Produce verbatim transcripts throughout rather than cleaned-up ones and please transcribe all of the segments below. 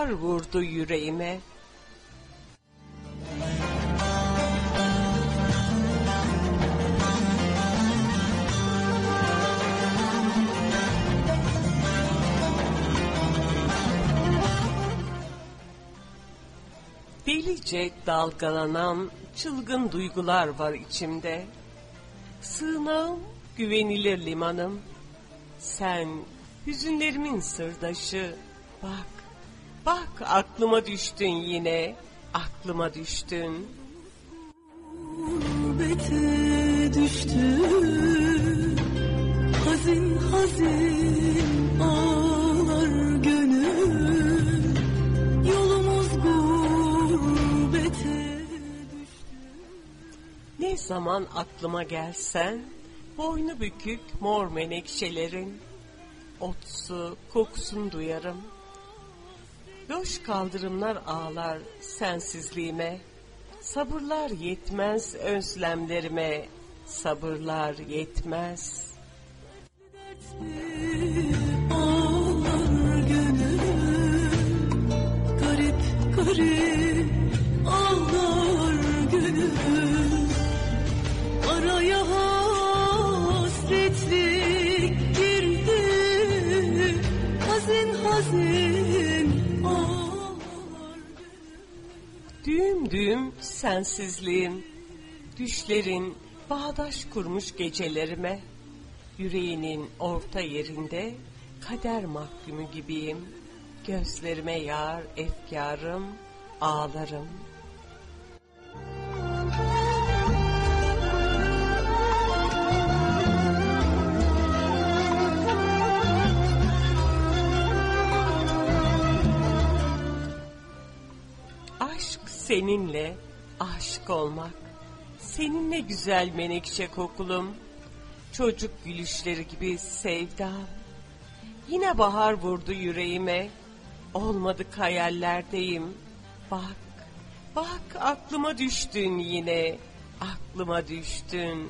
bahar vurdu yüreğime. Delice dalgalanan çılgın duygular var içimde. Sığınağım, güvenilir limanım. Sen hüzünlerimin sırdaşı. Bak, bak aklıma düştün yine, aklıma düştün. Gurbete düştüm, hazin hazin ağlar gönül. Yolumuz gurbete düştü. Ne zaman aklıma gelsen, boynu bükük mor menekşelerin otsu kokusunu duyarım. Loş kaldırımlar ağlar sensizliğime, sabırlar yetmez özlemlerime, sabırlar yetmez. Ağlar gönül, garip garip ağlar gönül. Araya hasretlik girdi, hazin hazin ağlar gönül. Düğüm düğüm sensizliğin, düşlerin bağdaş kurmuş gecelerime, yüreğinin orta yerinde kader mahkumu gibiyim, gözlerime yağar efkarım, ağlarım. Aşk seninle, aşık olmak, seninle güzel menekşe kokulum, çocuk gülüşleri gibi sevdam. Yine bahar vurdu yüreğime, olmadık hayallerdeyim. Bak, bak aklıma düştün yine, aklıma düştün.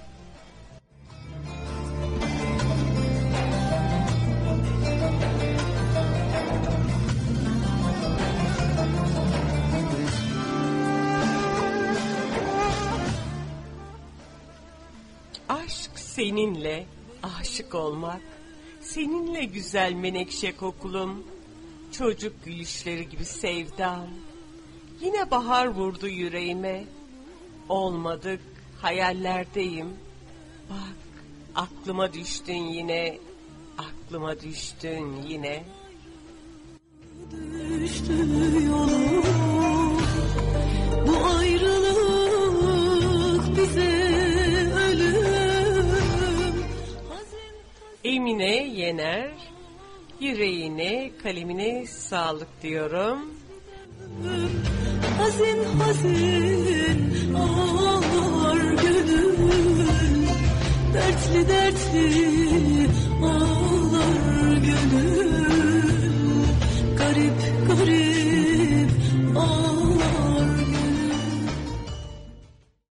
Aşk seninle, aşık olmak, seninle güzel menekşe kokulum, çocuk gülüşleri gibi sevdam. Yine bahar vurdu yüreğime, olmadık hayallerdeyim. Bak aklıma düştün yine, aklıma düştün yine. Düştü yolum, bu ayrılık bize ölüm. Emine Yener, yüreğine, kalemine sağlık diyorum. Hazin hazin ağlar gönül, dertli dertli